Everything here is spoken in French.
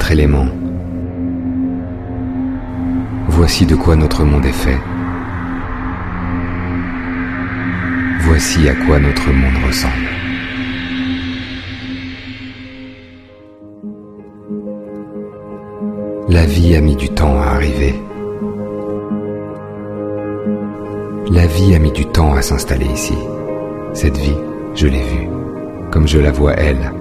notre élément. Voici de quoi notre monde est fait. Voici à quoi notre monde ressemble. La vie a mis du temps à arriver. La vie a mis du temps à s'installer ici. Cette vie, je l'ai vue, comme je la vois elle,